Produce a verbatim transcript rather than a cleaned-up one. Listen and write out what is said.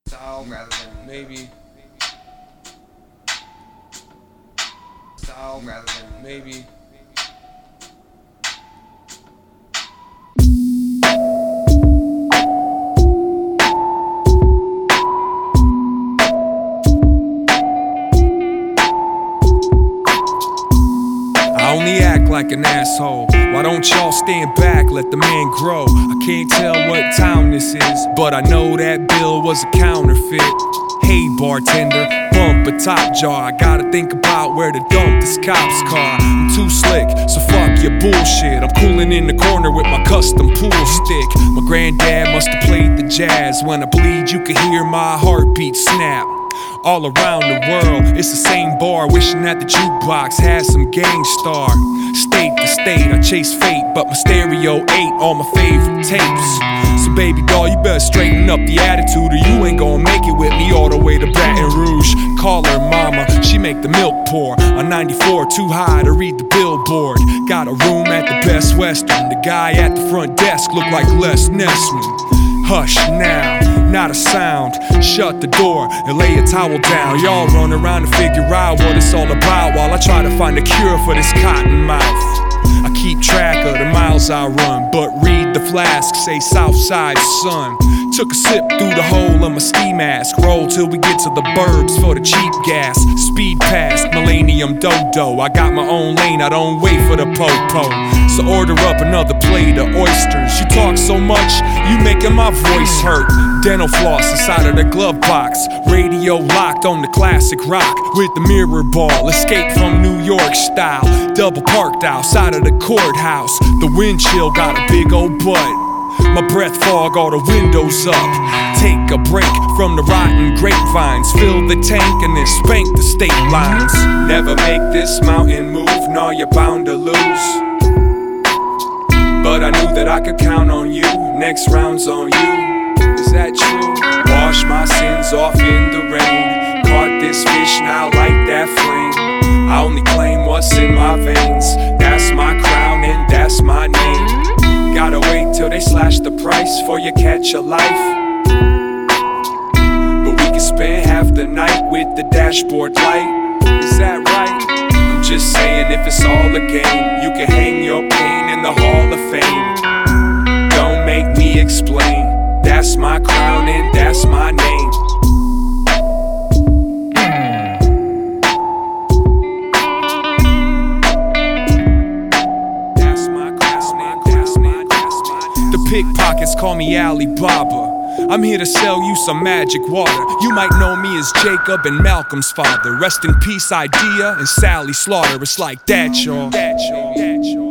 style rather than maybe style rather than maybe I only act like an asshole. Why don't y'all stand back, let the man grow? I can't tell what town this is, but I know that bill was a counterfeit. Hey bartender, bump a top jar. I gotta think about where to dump this cop's car. I'm too slick, so fuck your bullshit. I'm cooling in the corner with my custom pool stick. My granddad must've played the jazz. When I bleed, you can hear my heartbeat snap. All around the world, it's the same bar. Wishing that the jukebox had some Gang Starr. State to state, I chase fate, but my stereo ain't all my favorite tapes. So baby doll, you better straighten up the attitude, or you ain't gonna make it with me all the way to Baton Rouge. Call her mama, she make the milk pour. On ninety-four, too high to read the billboard. Got a room at the Best Western. The guy at the front desk look like Les Nessman. Hush now, not a sound. Shut the door and lay a towel down. Y'all run around to figure out what it's all about, while I try to find a cure for this cotton mouth. I keep track of the miles I run, but read the flask, say Southside son. Took a sip through the hole of my ski mask. Roll till we get to the burbs for the cheap gas. Speed past Millennium Dodo. I got my own lane, I don't wait for the po-po. So order up another plate of oysters. You talk so much, you making my voice hurt. Dental floss inside of the glove box. Radio locked on the classic rock with the mirror ball. Escape from New York style. Double parked outside of the courthouse. The wind chill got a big old butt. My breath fog, all the windows up. Take a break from the rotten grapevines. Fill the tank and then spank the state lines. Never make this mountain move, no, you're bound to lose. But I knew that I could count on you. Next round's on you. Is that true? Wash my sins off in the rain. Caught this fish now, light that flame. I only claim what's in my veins. That's my crown and that's my name. Gotta wait till they slash the price for you catch a life. But we can spend half the night with the dashboard light. Is that right? I'm just saying, if it's all a game, you can hang your pain in the Hall of Fame. Don't make me explain. That's my crown and that's my name. That's my crown, that's my, that's my. The pickpockets call me Alibaba. I'm here to sell you some magic water. You might know me as Jacob and Malcolm's father. Rest in peace, Idea and Sally Slaughter. It's like that, y'all.